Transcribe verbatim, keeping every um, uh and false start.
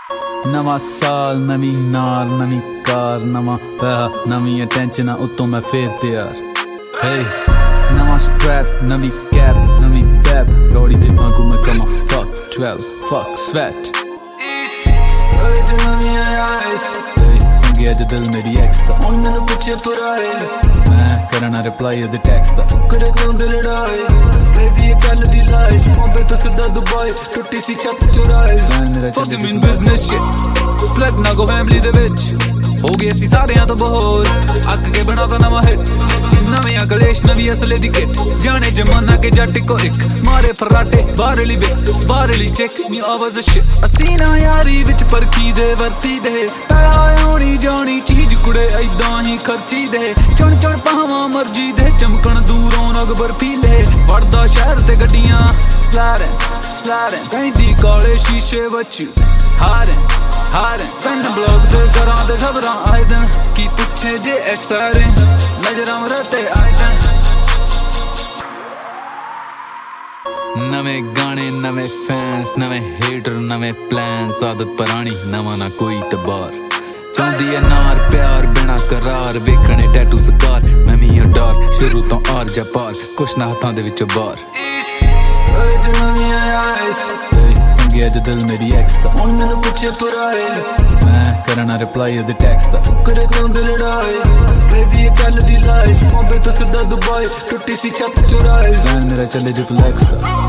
नवां साल नवीं नार नवीं कार नवां पैहा नवीं टेंशन उत्तों मैं फिर तैयार हे नवां स्ट्रैप नवीं कैप नवीं टैप रौड़ी दे वांगू मैं कमा fuck twelve fuck sweat अज दिल मेरी एक्स दा हुण मैनू पुछे प्राइस मैं करना रिप्लाई ओदे टैक्स दा फुकरे कोंदे लड़ाई क्रेजी चलदी लाइफ मुंबई तो सीधा दुबई टुट्टी सी छत चुराई fuck mean business shit split ना गो फैमिली दे विच हो गए सी सारियां तो बोर अक के बनाता नवां हिट नवियां कलेश नवी असले दी किट जाने जमाना के जट को एक मारे फराटे बाहरली विक बाहरली चेक मी आवाज शिट असीना यारी विच परखी दे वरती दे पैसा आउणी जानी चीज कुड़े ऐदां ही खर्ची दे चुन चुन पावां मर्जी दे चमकण दूरों नग बर्फीले वड़दा शहर ते गड्डियां स्लैरन स्लैरन कहंदी काले शीशे वच हारे हारे स्पेंड ब्लॉग ते करां दे खबरां आए दिन की पुछे जे एक्सारे नजरां रते आए दिन नवे गाने नवे फैंस नवे हेटर नवे प्लान्स आदत पुरानी नवां ना कोई तबार चाहती है नार प्यार बिना करार वेखने टैटू सकार मैं मी डर शुरू तो आर जा पार कुछ ना हथां दे विच बार अज दिल मेरी एक्स दा हुण मैनू पुछे प्राइस मैं करना रिप्लाई ओदे टैक्स दा फुकरे कोंदे लड़ाई क्रेजी चलदी लाइफ मुंबई तो सीधा दुबई टुट्टी सी छत चुराई मेरा चले रिप्लेक्स दा